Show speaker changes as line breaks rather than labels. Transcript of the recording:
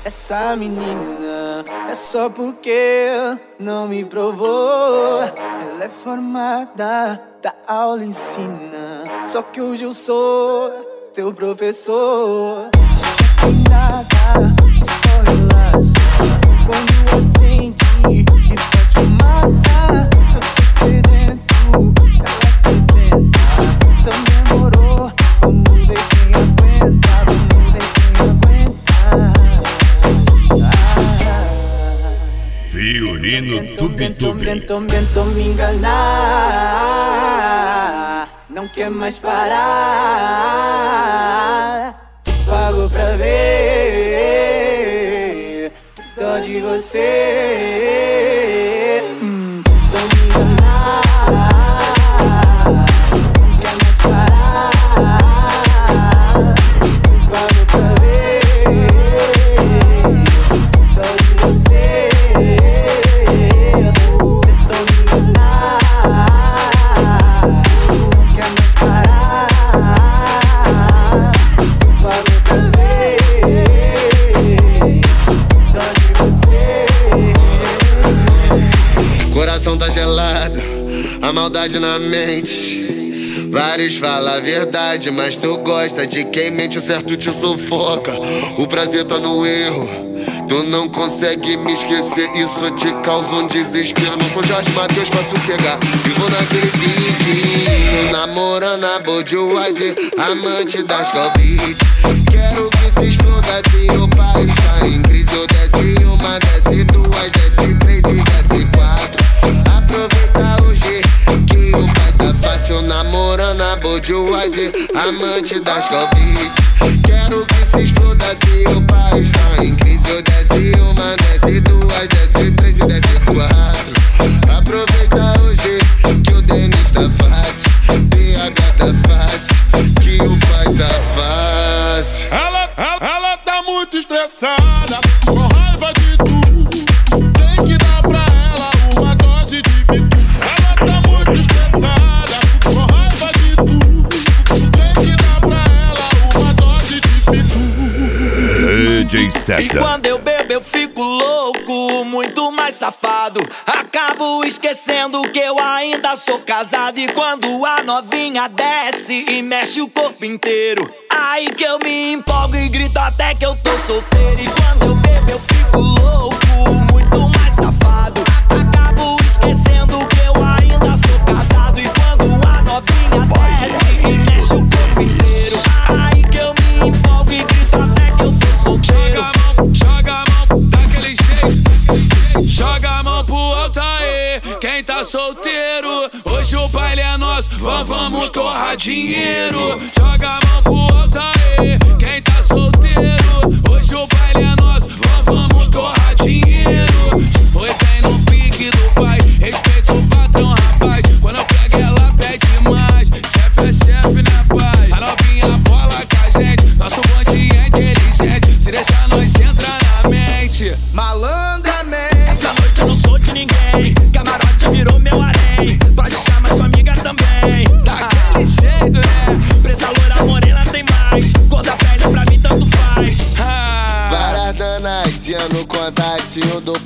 essa menina é só porque não me provou. Ela é formada, da aula ensina, só que hoje eu sou teu professor. Não tem nada, só relaxa. Quando acende e faz fumaça, eu tô sedento, ela sedenta. Então demorou, vamos ver quem aguenta, vamos ver quem aguenta.
Violino Tube-Tube.
Tentou me enganar, não quer mais parar. Tu pagou pra ver, dó de você. Tentou me enganar, não quer mais parar. Tu pagou pra ver, dó de você. Tentou me enganar, não quer mais parar. Tu pagou pra ver, dó de você.
Coração tá gelado, a maldade na mente. Vários falam a verdade, mas tu gosta de quem mente. O certo te sufoca, o prazer tá no erro. Tu não consegue me esquecer, isso te causa um desespero. Não sou Jorge Mateus pra sossegar, vivo naquele pique. Tô namorando a Budweiser, amante das Calbits. Quero que se exploda se o país tá em crise. Eu desce uma, desce duas, desce três e desce quatro. Aproveita hoje que o pai tá fácil. Namorando a Budweiser, amante das Calbits. Quero que se exploda se o país tá em crise. Eu desce uma, desce duas, desce três e desce quatro. Aproveita hoje que o Denis tá fácil, BH tá fácil, que o pai tá fácil.
Ela tá muito estressada, com raiva de tudo. Tem que dar pra ela uma dose de pitu. Ela tá muito estressada, com raiva de tudo. Tem que dar pra ela uma dose de pitu.
DJ César.
E quando eu bebo eu fico louco, muito mais safado. Acabo esquecendo que eu ainda sou casado. E quando a novinha desce e mexe o corpo inteiro, aí que eu me empolgo e grito até que eu tô solteiro. E quando eu bebo eu fico louco, muito mais safado. Acabo esquecendo que eu ainda sou casado. E quando a novinha desce e mexe o corpo inteiro, aí que eu me empolgo e grito até que eu tô solteiro.
Joga a mão daquele jeito, joga a mão pro alto aí. Quem tá solteiro, hoje o baile é nosso, vamos torrar dinheiro. Joga a mão pro alto aí. Quem tá solteiro, hoje o baile é nosso, vamos torrar dinheiro. Foi bem no pique do pai, respeita o patrão, rapaz. Quando eu pego ela pede mais, chefe é chefe, né, pai? A novinha bola com a gente, nosso bonde é inteligente. Se deixar nós entra na mente,
Malandramente. Essa noite eu não sou de ninguém, camarote virou meu harém. Pode chamar sua amiga também,
daquele jeito, né?
preta, loira, morena tem mais. Cor da pele pra mim tanto faz.
Várias danadinhas no contatinho do